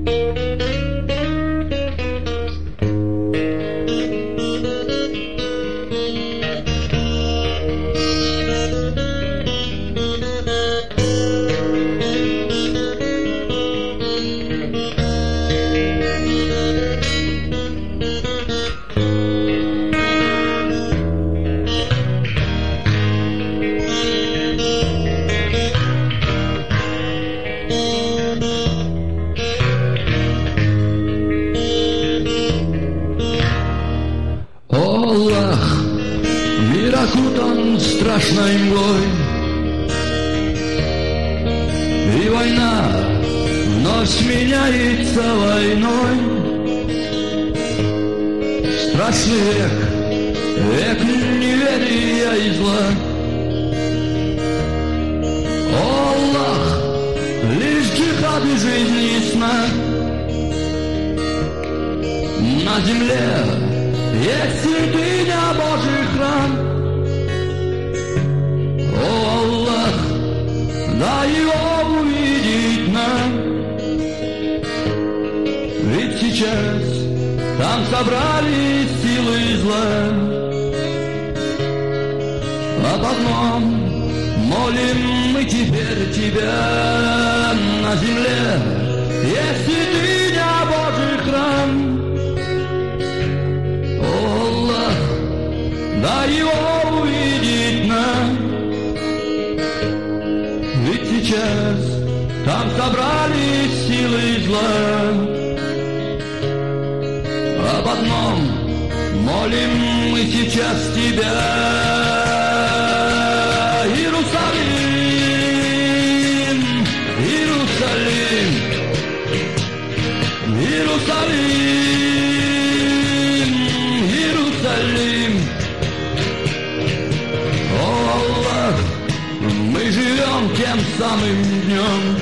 окутан страшной мглой, и война вновь сменяется войной. Страшный век, век неверия и зла. О, Аллах, лишь джихад и жизни и сна. На земле есть святыня Божий храм. О, Аллах, дай его увидеть нам. Ведь сейчас там собрались силы зла. Об одном молим мы теперь тебя. На земле есть святыня Божий храм. О, Аллах, дай его увидеть нам. Ведь сейчас там собрались силы зла. Об одном молим мы сейчас тебя. Иерусалим, Иерусалим, Иерусалим, Иерусалим. О, Аллах, мы живем тем самым днем,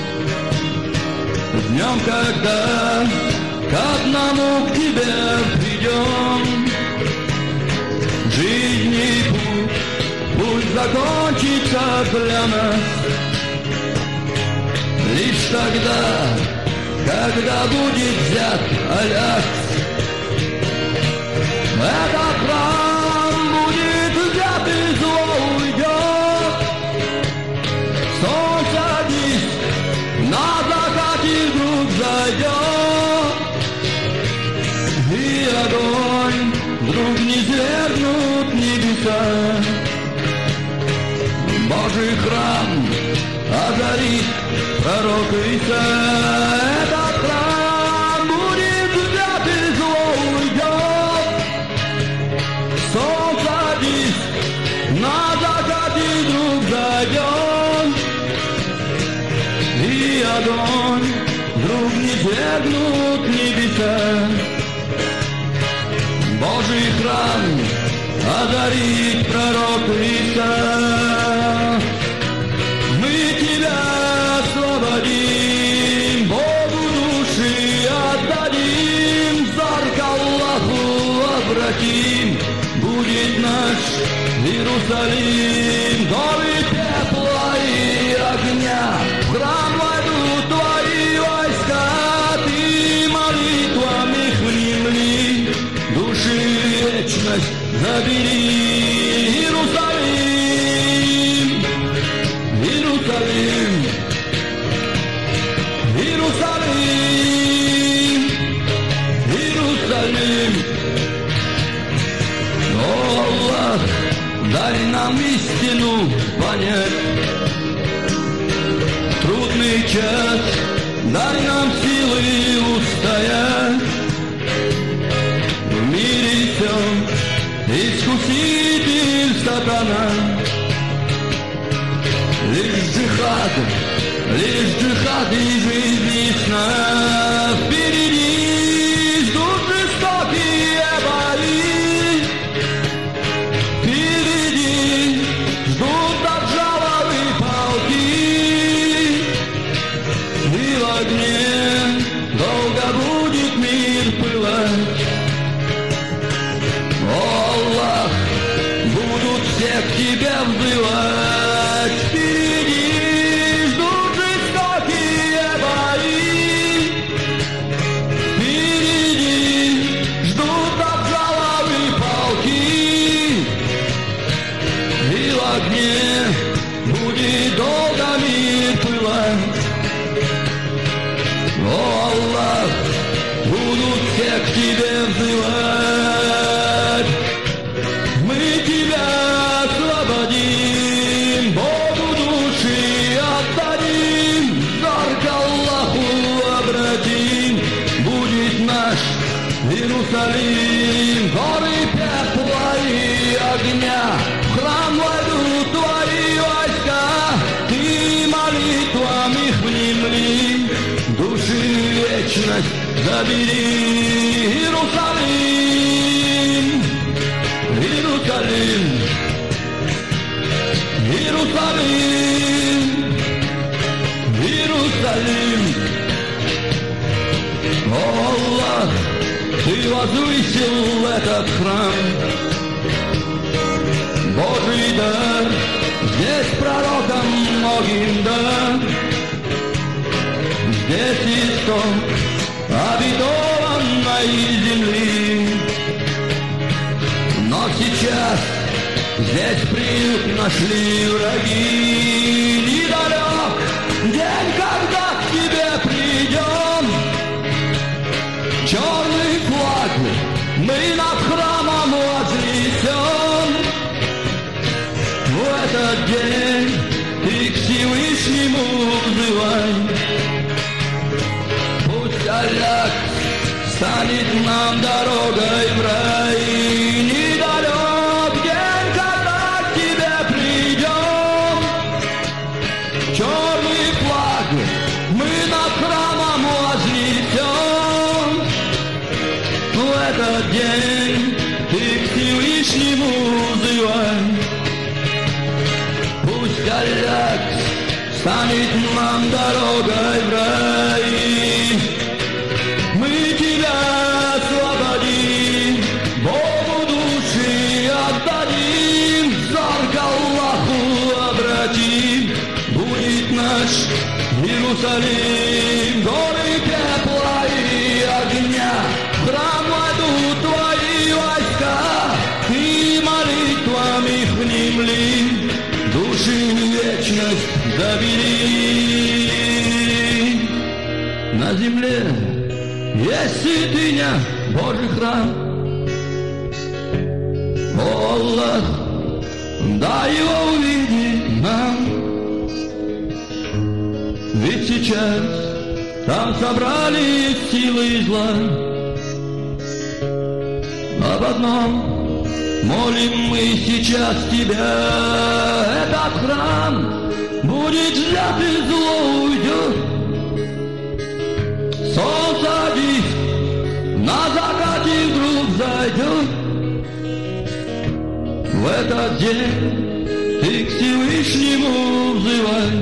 днем, когда к одному к тебе придем. Жизнь и путь пусть закончится для нас лишь тогда, когда будет взят Аль-Акс. Этот храм будет взят и зло уйдет. Солнце диск на закате вдруг зайдет. И огонь вдруг низвергнут небеса. Божий храм озарит пророк Иса. Этот храм будет взят и зло уйдет. Солнце диск на закате вдруг зайдет. И огонь вдруг низвергнут небеса. Божий храм озарит пророк Иса. Мы тебя освободим, Богу души отдадим, взор к Аллаху обратим. Будет наш Иерусалим, горы тепла и огня. В храм войдут твои войска, ты молитвами внемли, души вечность забери. Иерусалим, Иерусалим, Иерусалим, Иерусалим. О, Аллах, дай нам истину понять. Трудный час, дай нам силы устоять. В мире всем искуситель сатана. Лишь джихад и жизнь ясна. Впереди ждут жестокие бои. Впереди ждут Даджаловы полки. И в огне долго будет мир пылать. О, Аллах, будут все к тебе взывать. Впереди ждут жестокие бои. Иерусалим, горы пепла и огня, в храм войдут твои войска, ты молитвами внемли, души вечность забери. Иерусалим, Иерусалим, Иерусалим, Иерусалим. О, Аллах, ты возвысил этот храм, Божий дар, здесь пророком многим дар, здесь исток обетованной земли. Но сейчас здесь приют нашли враги. Недалек день, когда к тебе придем, черный флаг мы над храмом вознесем. В этот день ты к Всевышнему взывай, пусть Аллах станет нам дорогой в рай. Недалек день, когда к тебе придем, черный флаг мы над храмом вознесем. В этот день ты к Всевышнему взывай, пусть Аллах станет нам дорогой в рай. Мы тебя освободим, Богу души отдадим, взор к Аллаху обратим, будет наш Иерусалим. Горы пепла и огня, в храм войдут твои войска, ты молитвами внемли, души вечность забери. На земле есть святыня, Божий храм. О, Аллах, дай его увидеть нам. Ведь сейчас там собрались силы зла. Об одном молим мы сейчас тебя, этот храм будет взят и зло уйдет. Солнце один на закате вдруг зайдет. В этот день ты к Всевышнему взывай,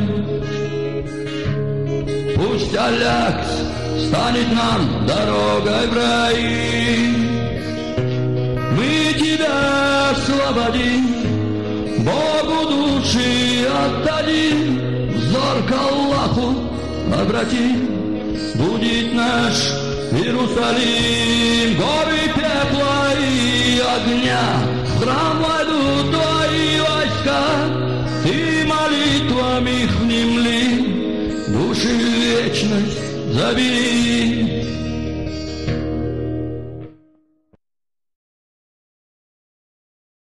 пусть Аллах станет нам дорогой в рай. Мы тебя освободим, Богу души отдадим, взор к Аллаху обратим, будет наш Иерусалим. Горы пепла и огня, в храм войдут твои войска, ты молитвами внемли, души вечность забери.